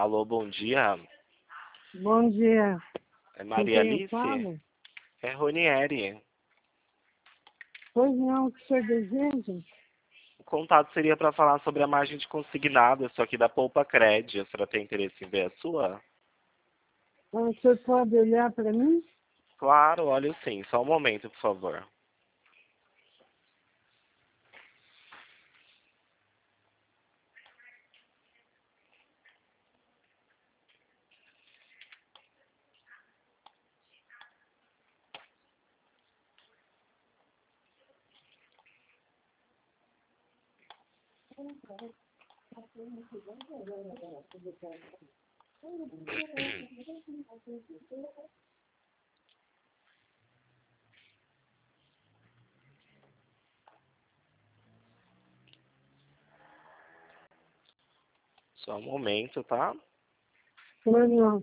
Alô, bom dia. Bom dia. É Com Maria quem eu Alice? falo? É Ronieri. Pois não, o que o senhor deseja? O contato seria para falar sobre a margem de consignado, isso aqui da Poupa Cred. A senhora tem interesse em ver a sua? O senhor pode olhar para mim? Claro, olha sim. Só um momento, por favor. Só um momento, tá? Pois não.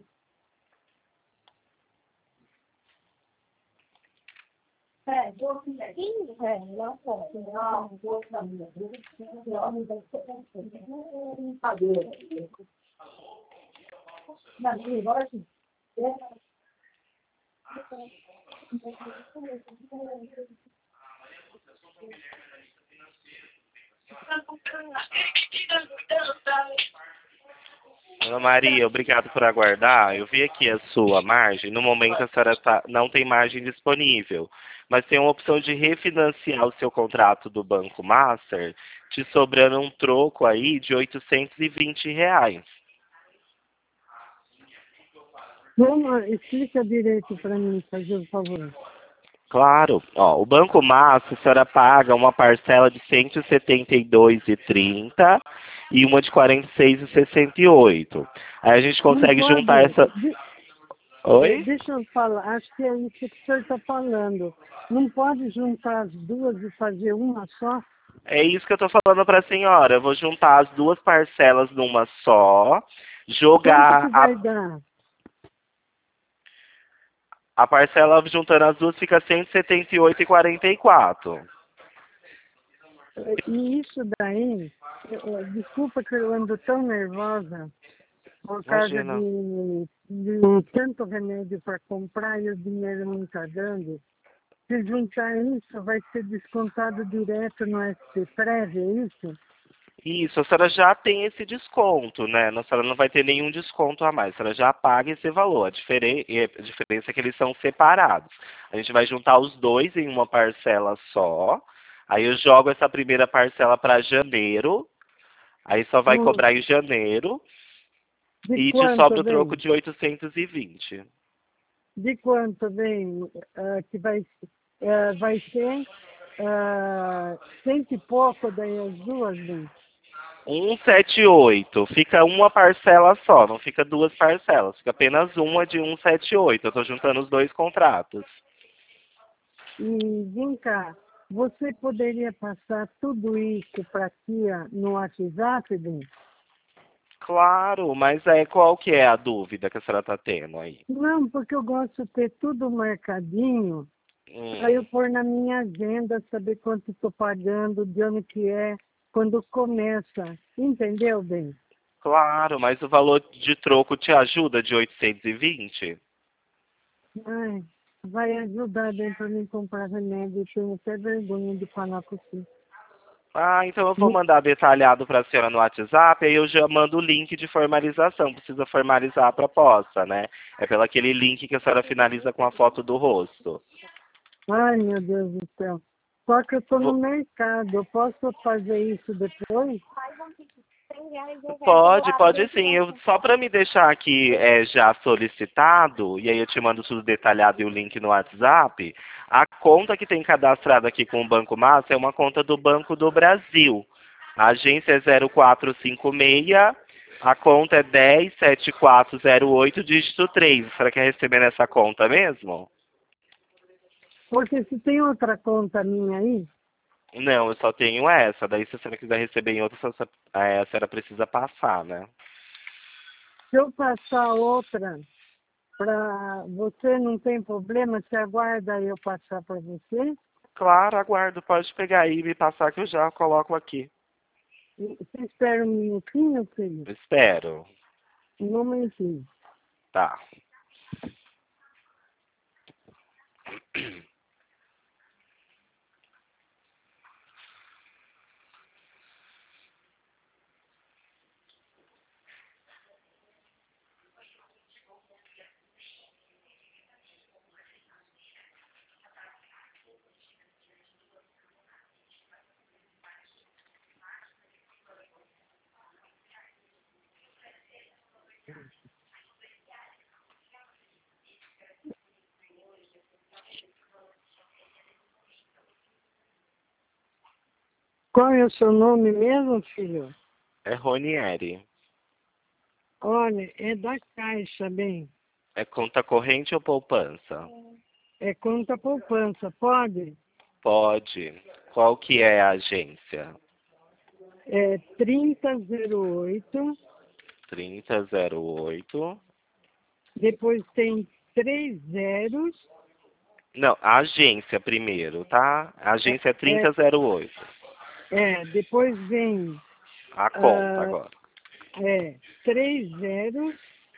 Ana Maria, obrigado por aguardar. Eu vi aqui a sua margem. No momento a senhora não tem margem disponível, mas tem uma opção de refinanciar o seu contrato do Banco Master, te sobrando um troco aí de R$ 820. Vamos, explica direito para mim, fazer o favor. Claro, ó, o Banco Master, a senhora paga uma parcela de R$ 172,30 e uma de R$ 46,68. Aí a gente Não consegue juntar pode. essa. Oi? Deixa eu falar, acho que é isso que o senhor está falando. Não pode juntar as duas e fazer uma só? É isso que eu tô falando para a senhora. Eu vou juntar as duas parcelas numa só, Quanto que jogar vai dar? a parcela juntando as duas fica R$ 178,44. E isso daí, desculpa que eu ando tão nervosa por causa Imagina. de tanto remédio para comprar e o dinheiro não está dando. Se juntar isso, vai ser descontado direto no SPPrev, é isso? Isso, a senhora já tem esse desconto, né? A senhora não vai ter nenhum desconto a mais. A senhora já paga esse valor. A diferença é que eles são separados. A gente vai juntar os dois em uma parcela só. Aí eu jogo essa primeira parcela para janeiro. Aí só vai No- cobrar em janeiro. De E te sobra quanto o troco vem? de 820. De quanto vem que vai ser cento e pouco daí as duas, vem? 178. Fica uma parcela só, não fica duas parcelas. Fica apenas uma de 178. Eu estou juntando os dois contratos. E vem cá, você poderia passar tudo isso para a tia no WhatsApp, bem? Claro, mas aí qual que é a dúvida que a senhora está tendo aí? Não, porque eu gosto de ter tudo marcadinho, para eu Hum, pôr na minha agenda, saber quanto estou pagando, de onde que é, quando começa. Entendeu, bem? claro, mas o valor de troco te ajuda de 820? Ai, vai ajudar bem para mim comprar remédio. Eu tenho até vergonha de falar com você. Ah, então eu vou mandar detalhado para a senhora no WhatsApp, aí eu já mando o link de formalização. Precisa formalizar a proposta, né? É pelo aquele link que a senhora finaliza com a foto do rosto. Ai, meu Deus do céu. Só que eu estou no Vo- mercado. Eu posso fazer isso depois? Pode sim. Só para me deixar aqui já solicitado, e aí eu te mando tudo detalhado e o link no WhatsApp, a conta que tem cadastrada aqui com o Banco Massa é uma conta do Banco do Brasil. A agência é 0456, a conta é 107408, dígito 3. Será que quer receber nessa conta mesmo? Porque se tem outra conta minha aí, Não, eu só tenho essa. Daí se a senhora quiser receber em outra, a senhora precisa passar, né? se eu passar outra para você, não tem problema? Você aguarda eu passar para você? Claro, aguardo. Pode pegar aí e me passar que eu já coloco aqui. Você espera um minutinho, filho? Espero. Um momentinho. Tá. Qual é o seu nome mesmo, filho? É Ronieri. Olha, é da Caixa, bem. É conta corrente ou poupança? É conta poupança, pode? Pode. Qual que é a agência? É 3008, 3008. depois tem 3 zeros, Não, a agência primeiro, tá? A agência é é, 3008. depois vem A conta ah, agora. 3 zeros,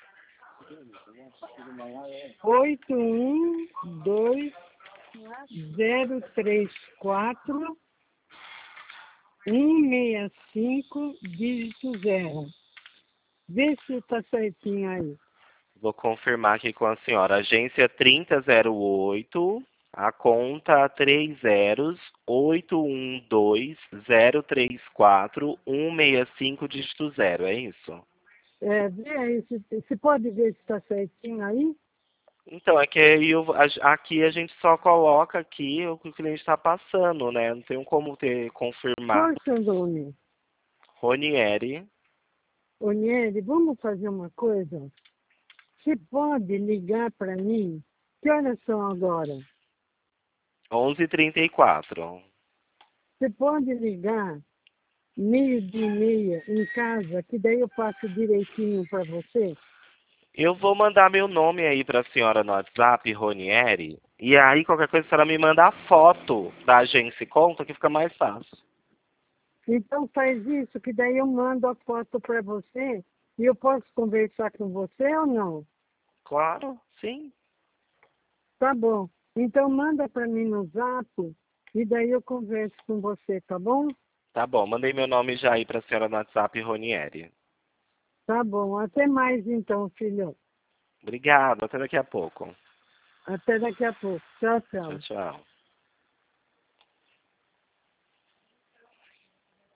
812-034 165, dígito 0. Vê se está certinho aí. Vou confirmar aqui com a senhora. Agência 3008, a conta 30-812-034-165, dígito 0, é isso? Vê aí, se pode ver se está certinho aí? Então, é que aí aqui a gente só coloca aqui o que o cliente está passando, né? Não tem como Qual confirmar. é o seu nome? Ronieri, Oniele, vamos fazer uma coisa? Você pode ligar para mim? Que horas são agora? 11h34. Você pode ligar 12h30 em casa, que daí eu passo direitinho para você? Eu vou mandar meu nome aí para a senhora no WhatsApp, Ronieri. E aí, qualquer coisa, a senhora me manda a foto da agência e conta, que fica mais fácil. Então faz isso, que daí eu mando a foto para você e eu posso conversar com você ou não? Claro, sim. Tá bom. Então manda para mim no Zap e daí eu converso com você, tá bom? Tá bom, mandei meu nome já aí para a senhora no WhatsApp, Ronieri. Tá bom. Até mais então, filho. Obrigado, até daqui a pouco. Até daqui a pouco. Tchau, Tchau, tchau. tchau.